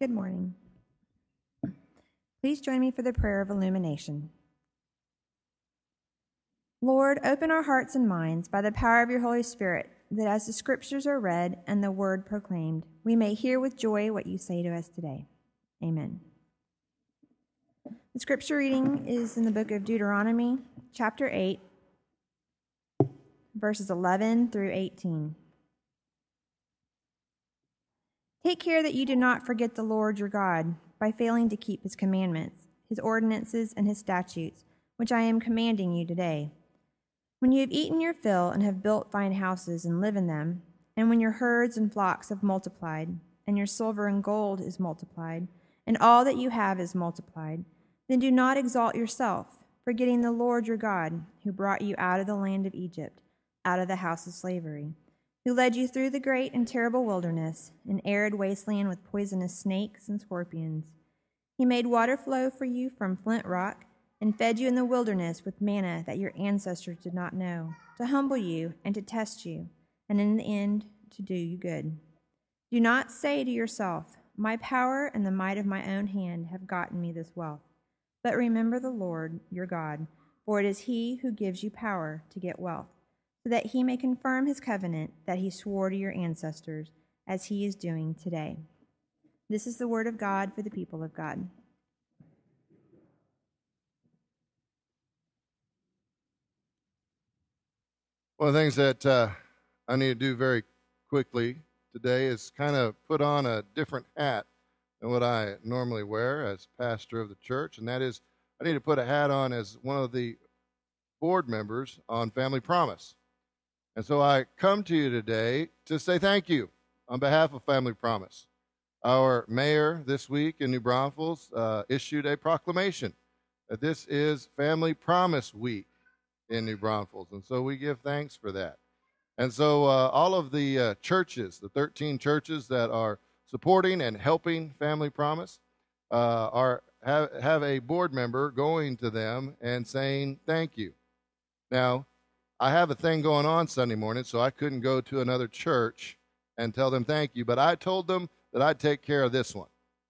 Good morning. Please join me for the prayer of illumination. Lord, open our hearts and minds by the power of your Holy Spirit, that as the scriptures are read and the word proclaimed, we may hear with joy what you say to us today. Amen. The scripture reading is in the book of Deuteronomy, chapter 8, verses 11 through 18. Take care that you do not forget the Lord your God by failing to keep his commandments, his ordinances, and his statutes, which I am commanding you today. When you have eaten your fill and have built fine houses and live in them, and when your herds and flocks have multiplied, and your silver and gold is multiplied, and all that you have is multiplied, then do not exalt yourself, forgetting the Lord your God, who brought you out of the land of Egypt, out of the house of slavery, who led you through the great and terrible wilderness, an arid wasteland with poisonous snakes and scorpions. He made water flow for you from flint rock, and fed you in the wilderness with manna that your ancestors did not know, to humble you and to test you, and in the end to do you good. Do not say to yourself, my power and the might of my own hand have gotten me this wealth. But remember the Lord your God, for it is he who gives you power to get wealth, so that he may confirm his covenant that he swore to your ancestors, as he is doing today. This is the word of God for the people of God. One of the things that I need to do very quickly today is kind of put on a different hat than what I normally wear as pastor of the church, and that is I need to put a hat on as one of the board members on Family Promise. And so I come to you today to say thank you on behalf of Family Promise. Our mayor this week in New Braunfels issued a proclamation that this is Family Promise Week in New Braunfels, and so we give thanks for that. And so all of the churches, the 13 churches that are supporting and helping Family Promise, have a board member going to them and saying thank you. Now, I have a thing going on Sunday morning, so I couldn't go to another church and tell them thank you, but I told them that I'd take care of this one.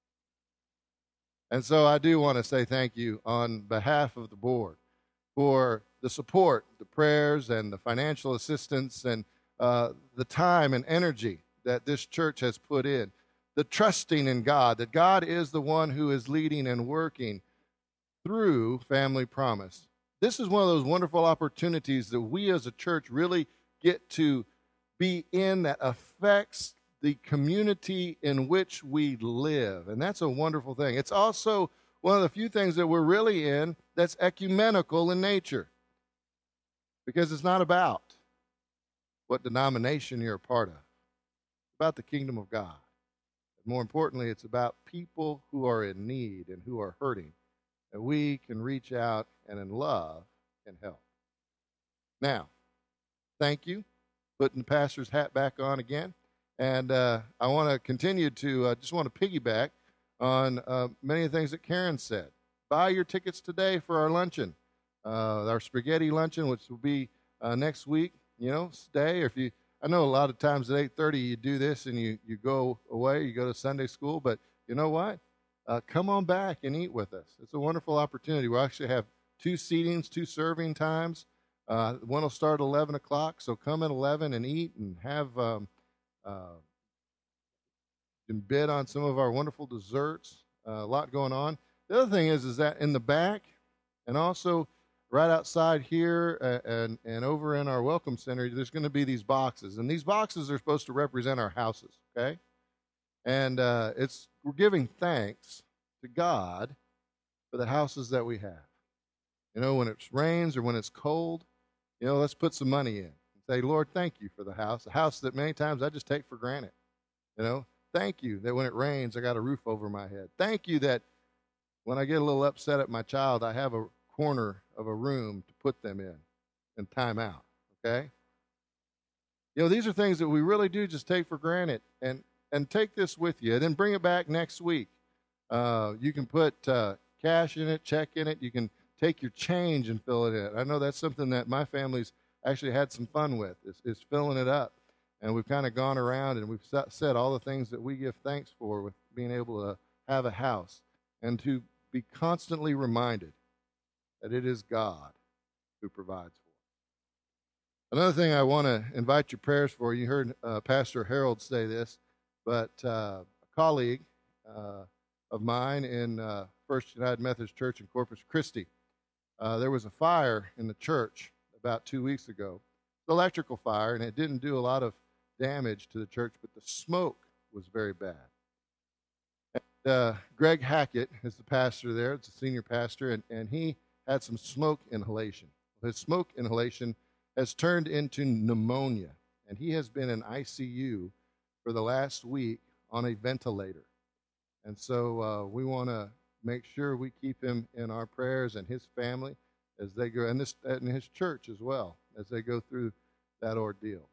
And so I do want to say thank you on behalf of the board for the support, the prayers, and the financial assistance, and the time and energy that this church has put in, the trusting in God, that God is the one who is leading and working through Family Promise. This is one of those wonderful opportunities that we as a church really get to be in that affects the community in which we live, and that's a wonderful thing. It's also one of the few things that we're really in that's ecumenical in nature, because it's not about what denomination you're a part of. It's about the kingdom of God. And more importantly, it's about people who are in need and who are hurting, and we can reach out and in love can help. Now, thank you. Putting the pastor's hat back on again. And I want to continue to, just want to piggyback on many of the things that Karen said. Buy your tickets today for our luncheon, our spaghetti luncheon, which will be next week. You know, stay. Or if you, I know a lot of times at 8:30 you do this and you go away, you go to Sunday school, but you know what? Come on back and eat with us. It's a wonderful opportunity. We'll actually have 2 seatings, 2 serving times. One will start at 11 o'clock, so come at 11 and eat and have and bid on some of our wonderful desserts. A lot going on. The other thing is that in the back and also right outside here and over in our welcome center, there's going to be these boxes. And these boxes are supposed to represent our houses, okay? And we're giving thanks to God for the houses that we have. You know, when it rains or when it's cold, you know, let's put some money in and say, Lord, thank you for the house that many times I just take for granted. You know, thank you that when it rains, I got a roof over my head. Thank you that when I get a little upset at my child, I have a corner of a room to put them in and time out, okay? You know, these are things that we really do just take for granted, and take this with you, and then bring it back next week. You can put cash in it, check in it. You can take your change and fill it in. I know that's something that my family's actually had some fun with, is filling it up. And we've kind of gone around and we've said all the things that we give thanks for with being able to have a house, and to be constantly reminded that it is God who provides for us. Another thing I want to invite your prayers for, you heard Pastor Harold say this, but a colleague of mine in First United Methodist Church in Corpus Christi, there was a fire in the church about 2 weeks ago. It's an electrical fire, and it didn't do a lot of damage to the church, but the smoke was very bad. And, Greg Hackett is the pastor there. It's a senior pastor, and he had some smoke inhalation. His smoke inhalation has turned into pneumonia, and he has been in ICU for the last week on a ventilator. And so we want to make sure we keep him in our prayers, and his family as they go, and his church as well, as they go through that ordeal.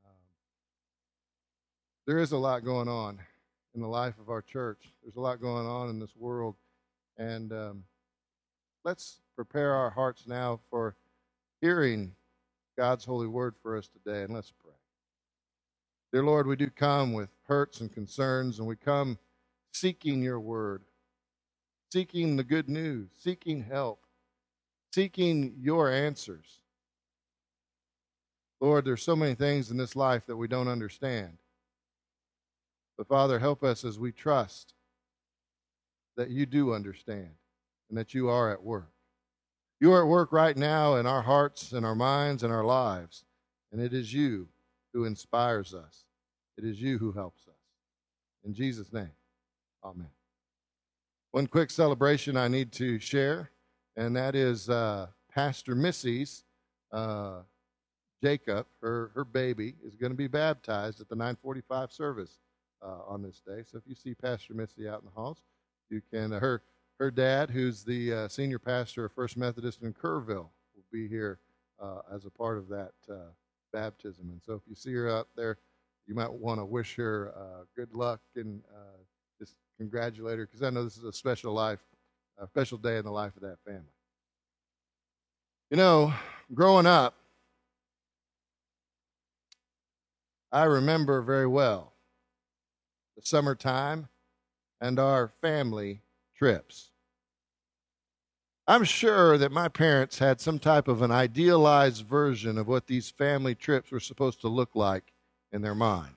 There is a lot going on in the life of our church. There's a lot going on in this world, and let's prepare our hearts now for hearing God's holy word for us today, and let's pray. Dear Lord, we do come with hurts and concerns, and we come seeking your word, seeking the good news, seeking help, seeking your answers. Lord, there's so many things in this life that we don't understand. But Father, help us as we trust that you do understand and that you are at work. You are at work right now in our hearts and our minds and our lives, and it is you who inspires us. It is you who helps us. In Jesus' name, amen. One quick celebration I need to share, and that is Pastor Missy's Jacob, her baby, is going to be baptized at the 9:45 service on this day. So if you see Pastor Missy out in the halls, you can, her dad, who's the senior pastor of First Methodist in Kerrville, will be here as a part of that baptism. And so if you see her out there, you might want to wish her good luck and just congratulate her, because I know this is a special day in the life of that family. You know, growing up, I remember very well the summertime and our family trips. I'm sure that my parents had some type of an idealized version of what these family trips were supposed to look like in their mind.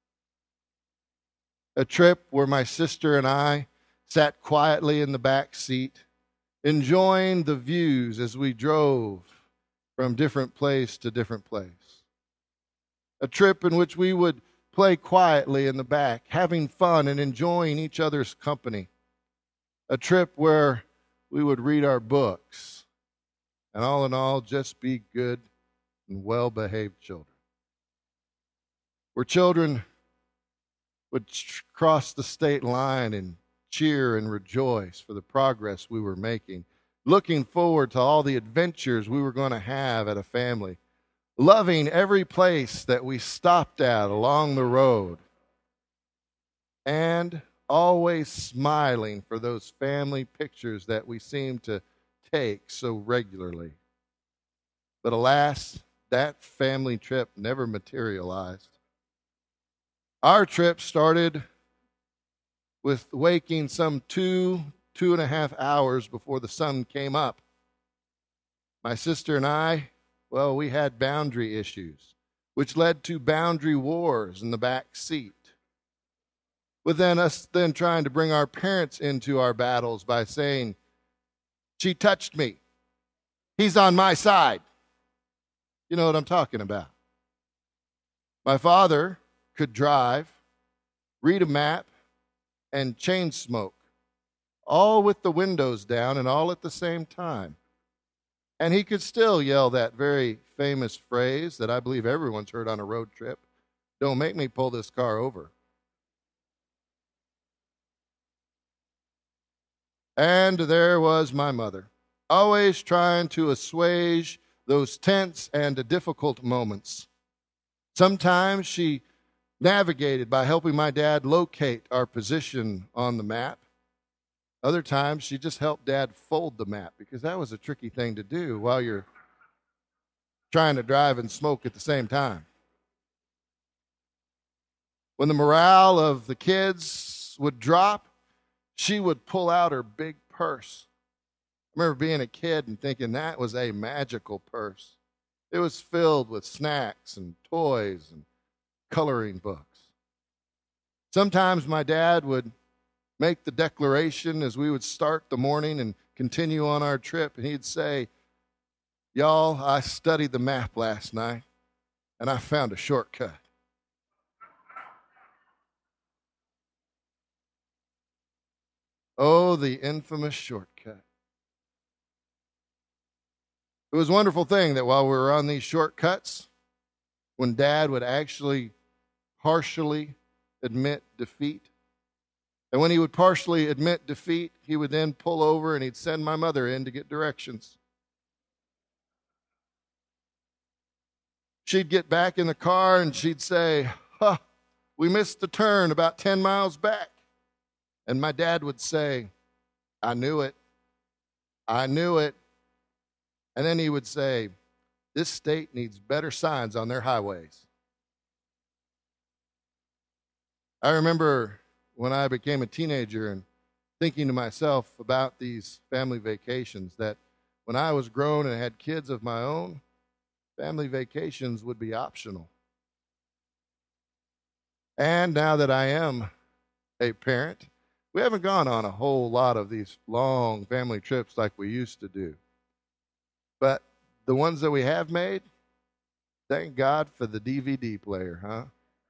A trip where my sister and I sat quietly in the back seat, enjoying the views as we drove from different place to different place. A trip in which we would play quietly in the back, having fun and enjoying each other's company. A trip where we would read our books, and all in all, just be good and well-behaved children. Where children would cross the state line and cheer and rejoice for the progress we were making, looking forward to all the adventures we were going to have at a family, loving every place that we stopped at along the road, and always smiling for those family pictures that we seem to take so regularly. But alas, that family trip never materialized. Our trip started with waking some 2.5 hours before the sun came up. My sister and I, well, we had boundary issues, which led to boundary wars in the back seat. With us trying to bring our parents into our battles by saying, "She touched me. He's on my side." You know what I'm talking about. My father could drive, read a map, and chain smoke, all with the windows down and all at the same time. And he could still yell that very famous phrase that I believe everyone's heard on a road trip: "Don't make me pull this car over." And there was my mother, always trying to assuage those tense and difficult moments. Sometimes she navigated by helping my dad locate our position on the map. Other times she just helped Dad fold the map, because that was a tricky thing to do while you're trying to drive and smoke at the same time. When the morale of the kids would drop, she would pull out her big purse. I remember being a kid and thinking that was a magical purse. It was filled with snacks and toys and coloring books. Sometimes my dad would make the declaration as we would start the morning and continue on our trip, and he'd say, "Y'all, I studied the map last night, and I found a shortcut." Oh, the infamous shortcut. It was a wonderful thing that while we were on these shortcuts, when Dad would actually partially admit defeat, and when he would partially admit defeat, he would then pull over and he'd send my mother in to get directions. She'd get back in the car and she'd say, "We missed the turn about 10 miles back." And my dad would say, "I knew it. I knew it." And then he would say, "This state needs better signs on their highways." I remember when I became a teenager and thinking to myself about these family vacations, that when I was grown and had kids of my own, family vacations would be optional. And now that I am a parent, we haven't gone on a whole lot of these long family trips like we used to do. But the ones that we have made, thank God for the DVD player, huh?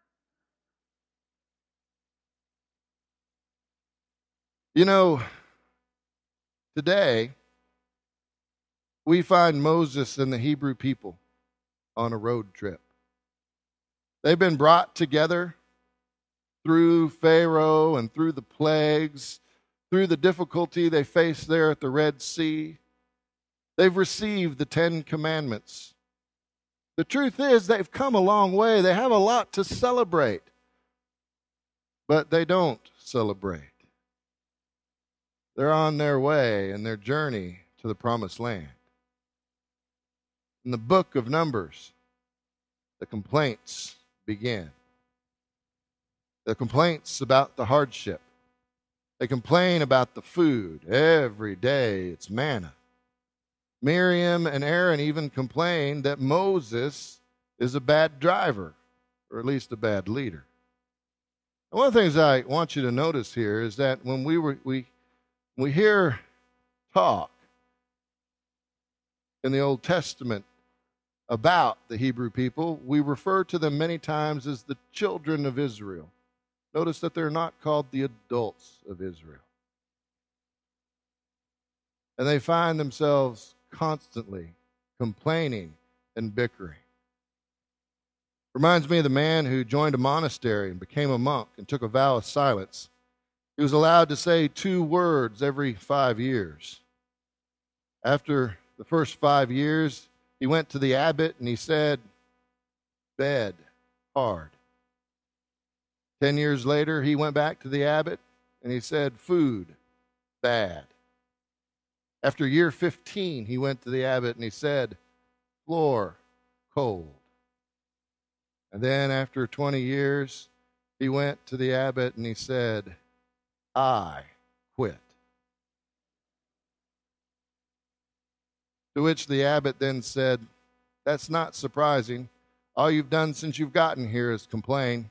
You know, today we find Moses and the Hebrew people on a road trip. They've been brought together through Pharaoh and through the plagues, through the difficulty they faced there at the Red Sea. They've received the 10 Commandments. The truth is, they've come a long way. They have a lot to celebrate, but they don't celebrate. They're on their way and their journey to the Promised Land. In the book of Numbers, the complaints begin. The complaints about the hardship. They complain about the food. Every day it's manna. Miriam and Aaron even complain that Moses is a bad driver, or at least a bad leader. And one of the things I want you to notice here is that when we hear talk in the Old Testament about the Hebrew people, we refer to them many times as the children of Israel. Notice that they're not called the adults of Israel. And they find themselves constantly complaining and bickering. Reminds me of the man who joined a monastery and became a monk and took a vow of silence. He was allowed to say 2 words every 5 years. After the first 5 years, he went to the abbot and he said, "Bed, hard." 10 years later, he went back to the abbot and he said, "Food, bad." After year 15, he went to the abbot and he said, "Floor, cold." And then after 20 years, he went to the abbot and he said, "I quit." To which the abbot then said, "That's not surprising. All you've done since you've gotten here is complain."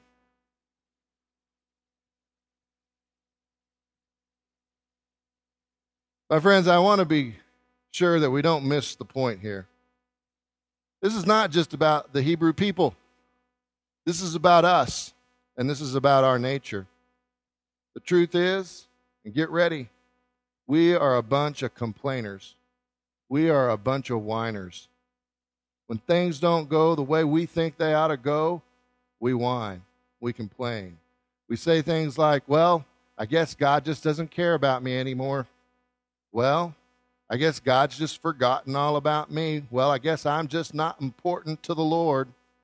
My friends, I want to be sure that we don't miss the point here. This is not just about the Hebrew people. This is about us, and this is about our nature. The truth is, and get ready, we are a bunch of complainers. We are a bunch of whiners. When things don't go the way we think they ought to go, we whine, we complain. We say things like, "Well, I guess God just doesn't care about me anymore." "Well, I guess God's just forgotten all about me." "Well, I guess I'm just not important to the Lord."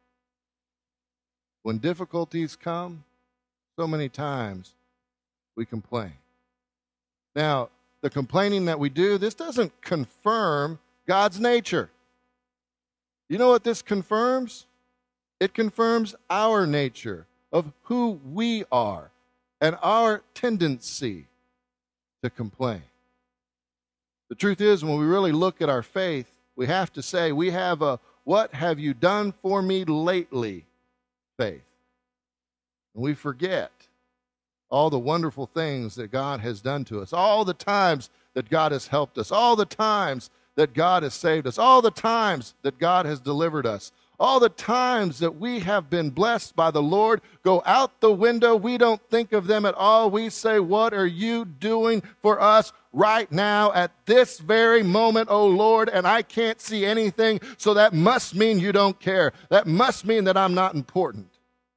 When difficulties come, so many times we complain. Now, the complaining that we do, this doesn't confirm God's nature. You know what this confirms? It confirms our nature. of who we are and our tendency to complain. The truth is, when we really look at our faith, we have to say we have a "what have you done for me lately" faith. And we forget all the wonderful things that God has done to us, all the times that God has helped us, all the times that God has saved us, all the times that God has delivered us, all the times that we have been blessed by the Lord go out the window. We don't think of them at all. We say, "What are you doing for us right now at this very moment, oh Lord?" And I can't see anything, so that must mean you don't care. That must mean that I'm not important.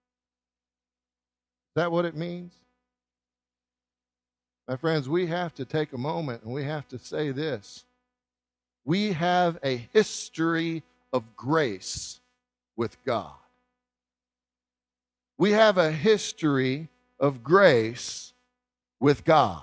Is that what it means? My friends, we have to take a moment and we have to say this. We have a history of grace with God. We have a history of grace with God.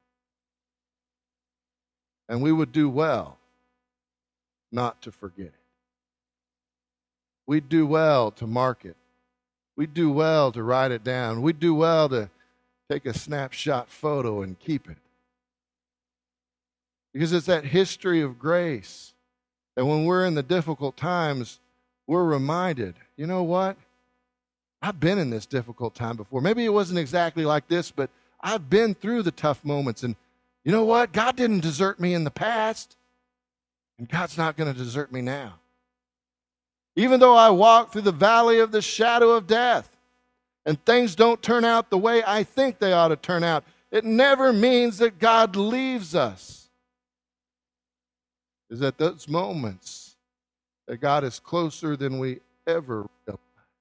And we would do well not to forget it. We'd do well to mark it. We'd do well to write it down. We'd do well to take a snapshot photo and keep it. Because it's that history of grace that when we're in the difficult times, we're reminded, you know what? I've been in this difficult time before. Maybe it wasn't exactly like this, but I've been through the tough moments. And you know what? God didn't desert me in the past, and God's not going to desert me now. Even though I walk through the valley of the shadow of death, and things don't turn out the way I think they ought to turn out, it never means that God leaves us. It's at those moments that God is closer than we ever realized.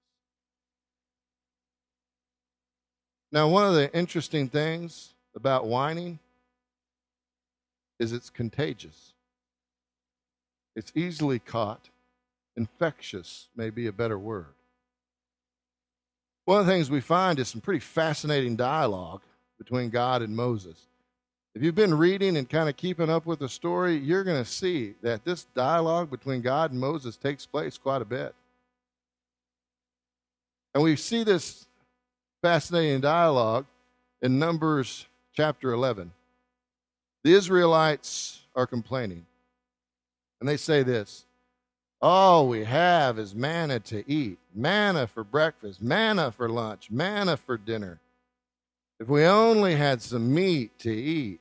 Now, one of the interesting things about whining is it's contagious. It's easily caught. Infectious may be a better word. One of the things we find is some pretty fascinating dialogue between God and Moses. If you've been reading and kind of keeping up with the story, you're going to see that this dialogue between God and Moses takes place quite a bit. And we see this fascinating dialogue in Numbers chapter 11. The Israelites are complaining, and they say this: "All we have is manna to eat, manna for breakfast, manna for lunch, manna for dinner. If we only had some meat to eat."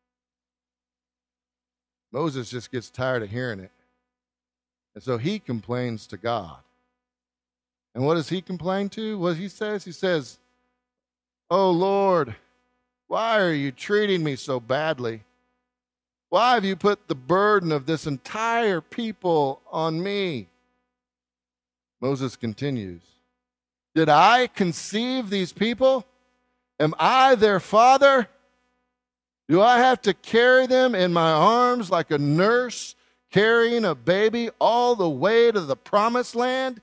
Moses just gets tired of hearing it. And so he complains to God. And what does he complain to? What he says? He says, "Oh Lord, why are you treating me so badly? Why have you put the burden of this entire people on me?" Moses continues, "Did I conceive these people? Am I their father? Do I have to carry them in my arms like a nurse carrying a baby all the way to the promised land?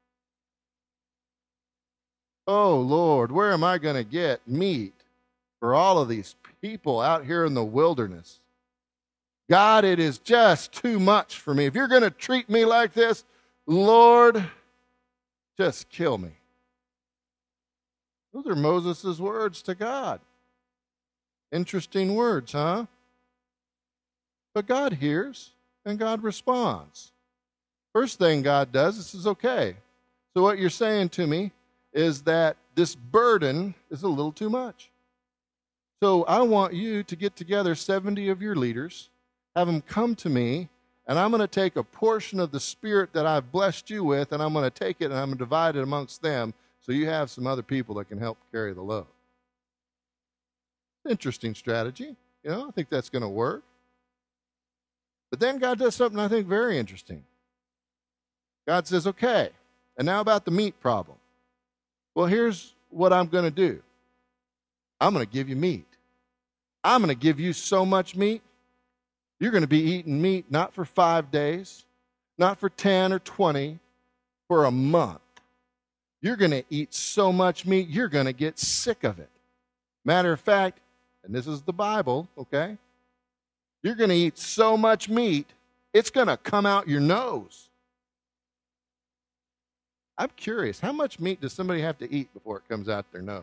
Oh Lord, where am I going to get meat for all of these people out here in the wilderness? God, it is just too much for me. If you're going to treat me like this, Lord, just kill me." Those are Moses' words to God. Interesting words, huh? But God hears and God responds. First thing God does is says, "Okay, so what you're saying to me is that this burden is a little too much. So I want you to get together 70 of your leaders, have them come to me, and I'm going to take a portion of the Spirit that I've blessed you with, and I'm going to take it and I'm going to divide it amongst them so you have some other people that can help carry the load." Interesting strategy. I think that's going to work. But then God does something I think very interesting. God says, "Okay, and now about the meat problem. Well, here's what I'm going to do. I'm going to give you meat. I'm going to give you so much meat. You're going to be eating meat not for 5 days, not for 10 or 20, for a month. You're going to eat so much meat, you're going to get sick of it. Matter of fact, and this is the Bible, okay? You're going to eat so much meat, it's going to come out your nose." I'm curious, how much meat does somebody have to eat before it comes out their nose?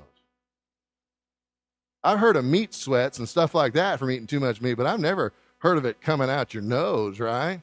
I've heard of meat sweats and stuff like that from eating too much meat, but I've never heard of it coming out your nose, right?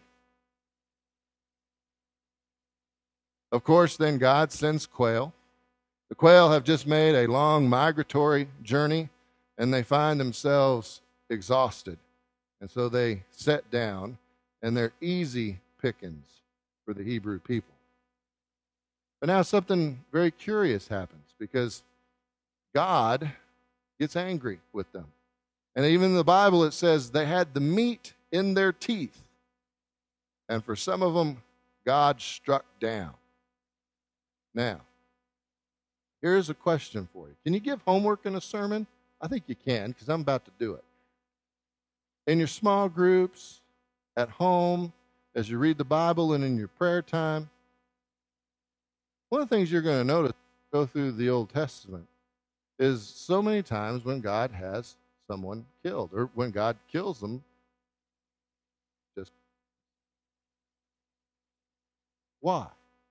Of course, then God sends quail. The quail have just made a long migratory journey, and they find themselves exhausted. And so they set down, and they're easy pickings for the Hebrew people. But now something very curious happens, because God gets angry with them. And even in the Bible, it says they had the meat in their teeth. And for some of them, God struck down. Now, here's a question for you. Can you give homework in a sermon? I think you can, because I'm about to do it. In your small groups, at home, as you read the Bible, and in your prayer time, one of the things you're going to notice, go through the Old Testament, is so many times when God has someone killed, or when God kills them, just why?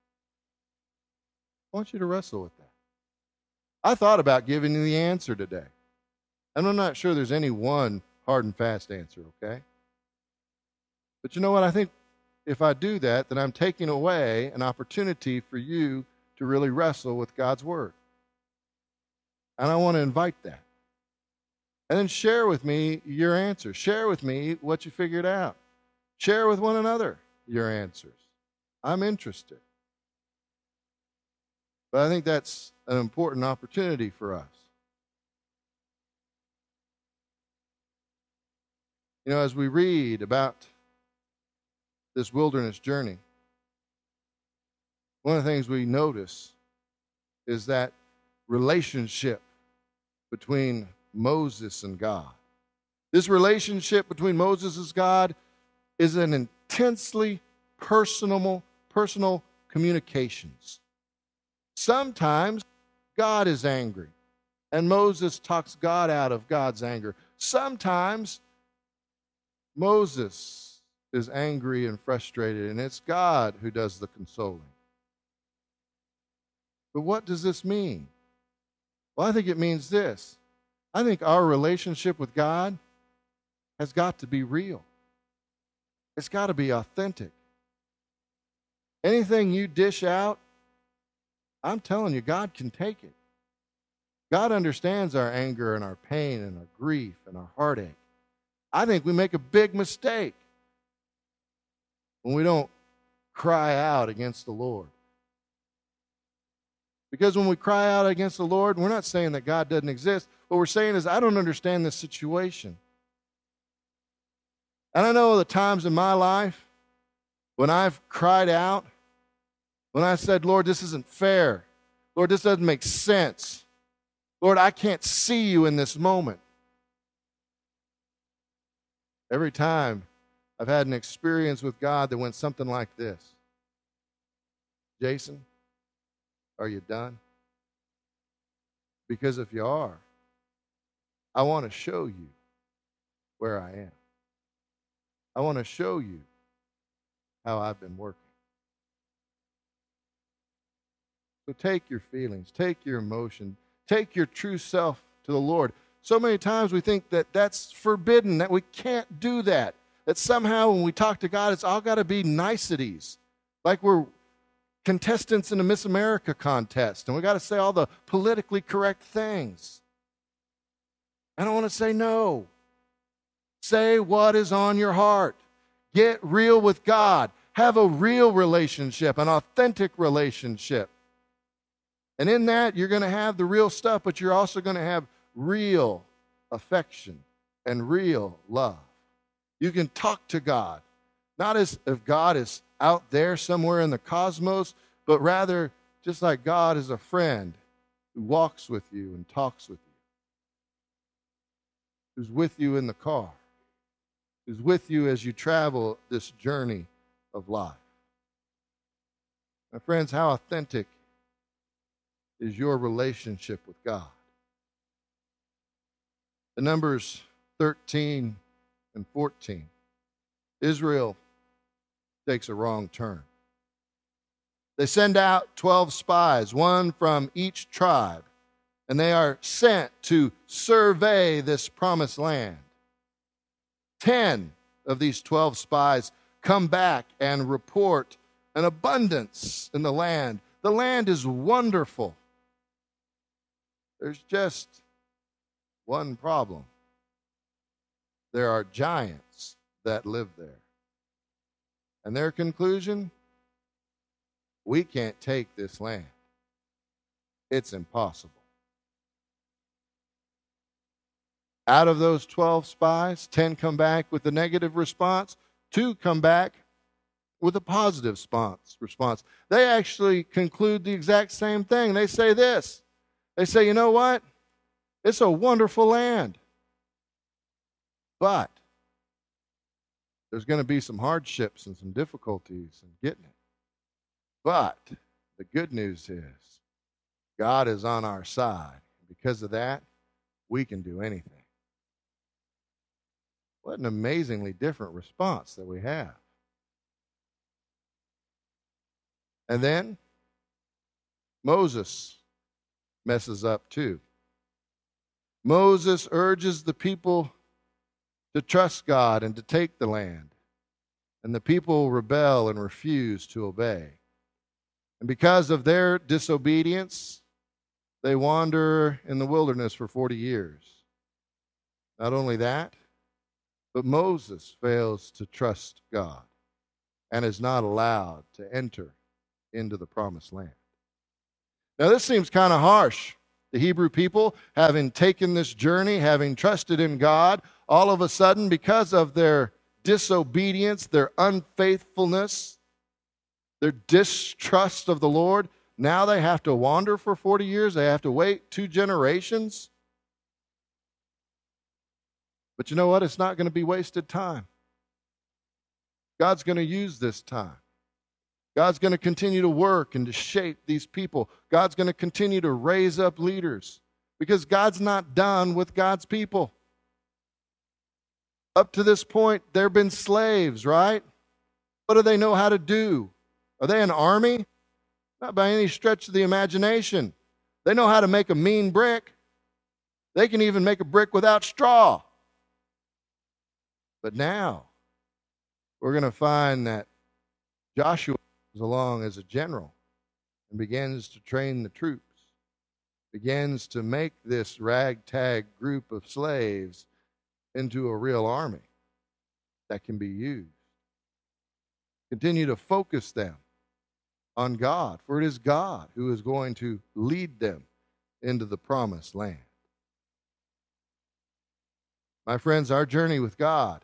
I want you to wrestle with that. I thought about giving you the answer today, and I'm not sure there's any one hard and fast answer, okay? But you know what? I think if I do that, then I'm taking away an opportunity for you to really wrestle with God's Word. And I want to invite that. And then share with me your answers. Share with me what you figured out. Share with one another your answers. I'm interested. But I think that's an important opportunity for us. You know, as we read about this wilderness journey, one of the things we notice is that relationship between Moses and God. This relationship between Moses and God is an intensely personal communications. Sometimes God is angry, and Moses talks God out of God's anger. Sometimes Moses is angry and frustrated, and it's God who does the consoling. But what does this mean? Well, I think it means this. I think our relationship with God has got to be real. It's got to be authentic. Anything you dish out, I'm telling you, God can take it. God understands our anger and our pain and our grief and our heartache. I think we make a big mistake when we don't cry out against the Lord. Because when we cry out against the Lord, we're not saying that God doesn't exist. What we're saying is, I don't understand this situation. And I know the times in my life when I've cried out, when I said, Lord, this isn't fair. Lord, this doesn't make sense. Lord, I can't see you in this moment. Every time I've had an experience with God that went something like this. Jason, are you done? Because if you are, I want to show you where I am. I want to show you how I've been working. So take your feelings, take your emotion, take your true self to the Lord. So many times we think that that's forbidden, that we can't do that. That somehow when we talk to God, it's all got to be niceties. Like we're contestants in a Miss America contest, and we got to say all the politically correct things. And I want to say no. Say what is on your heart. Get real with God. Have a real relationship, an authentic relationship. And in that, you're going to have the real stuff, but you're also going to have real affection and real love. You can talk to God, not as if God is out there somewhere in the cosmos, but rather just like God is a friend who walks with you and talks with you, who's with you in the car, who's with you as you travel this journey of life. My friends, how authentic is your relationship with God? In Numbers 13 and 14, Israel takes a wrong turn. They send out 12 spies, one from each tribe, and they are sent to survey this promised land. 10 of these 12 spies come back and report an abundance in the land. The land is wonderful. There's just one problem. There are giants that live there. And their conclusion, we can't take this land. It's impossible. Out of those 12 spies, 10 come back with a negative response, 2 come back with a positive response. They actually conclude the exact same thing. They say this. They say, you know what? It's a wonderful land. But there's going to be some hardships and some difficulties in getting it. But the good news is God is on our side. Because of that, we can do anything. What an amazingly different response that we have. And then Moses messes up too. Moses urges the people to trust God and to take the land. And the people rebel and refuse to obey. And because of their disobedience, they wander in the wilderness for 40 years. Not only that, but Moses fails to trust God and is not allowed to enter into the promised land. Now, this seems kind of harsh. The Hebrew people, having taken this journey, having trusted in God, all of a sudden, because of their disobedience, their unfaithfulness, their distrust of the Lord, now they have to wander for 40 years. They have to wait 2 generations. But you know what? It's not going to be wasted time. God's going to use this time. God's going to continue to work and to shape these people. God's going to continue to raise up leaders because God's not done with God's people. Up to this point, they've been slaves, right? What do they know how to do? Are they an army? Not by any stretch of the imagination. They know how to make a mean brick. They can even make a brick without straw. But now, we're going to find that Joshua comes along as a general and begins to train the troops, begins to make this ragtag group of slaves into a real army that can be used. Continue to focus them on God, for it is God who is going to lead them into the promised land. My friends, our journey with God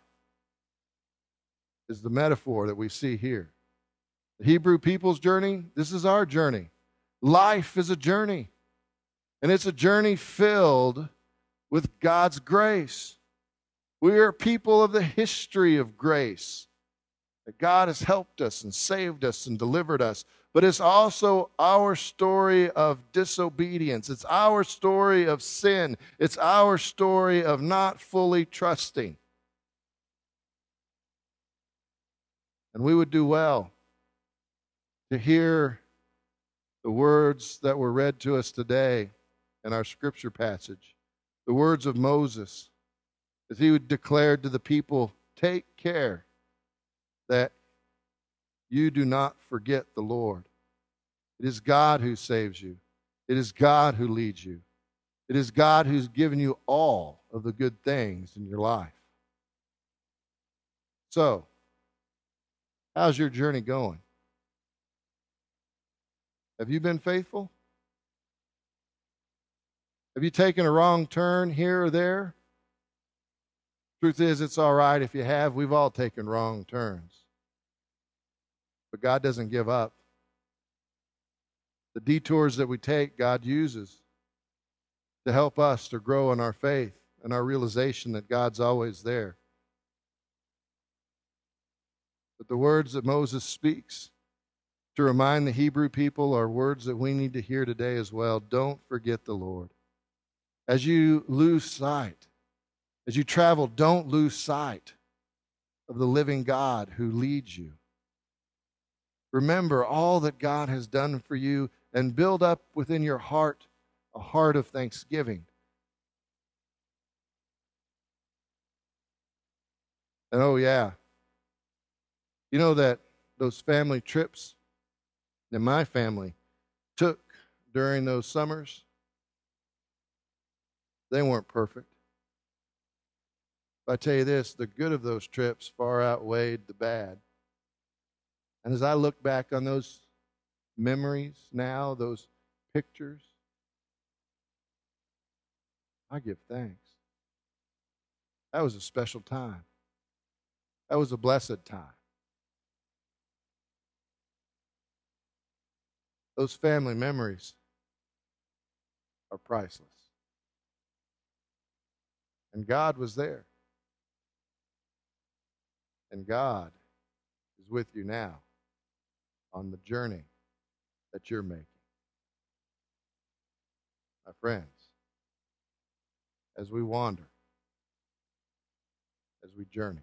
is the metaphor that we see here. The Hebrew people's journey, this is our journey. Life is a journey, and it's a journey filled with God's grace. We are people of the history of grace, that God has helped us and saved us and delivered us. But it's also our story of disobedience. It's our story of sin. It's our story of not fully trusting. And we would do well to hear the words that were read to us today in our scripture passage, the words of Moses, as he would declare to the people, take care that you do not forget the Lord. It is God who saves you. It is God who leads you. It is God who's given you all of the good things in your life. So, how's your journey going? Have you been faithful? Have you taken a wrong turn here or there? Truth is, it's all right if you have. We've all taken wrong turns. But God doesn't give up. The detours that we take, God uses to help us to grow in our faith and our realization that God's always there. But the words that Moses speaks to remind the Hebrew people are words that we need to hear today as well. Don't forget the Lord. As you lose sight, as you travel, don't lose sight of the living God who leads you. Remember all that God has done for you and build up within your heart a heart of thanksgiving. And oh, yeah, you know that those family trips that my family took during those summers, they weren't perfect. But I tell you this, the good of those trips far outweighed the bad. And as I look back on those memories now, those pictures, I give thanks. That was a special time. That was a blessed time. Those family memories are priceless. And God was there. And God is with you now on the journey that you're making. My friends, as we wander, as we journey,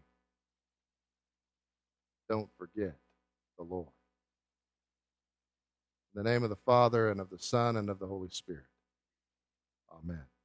don't forget the Lord. In the name of the Father, and of the Son, and of the Holy Spirit. Amen.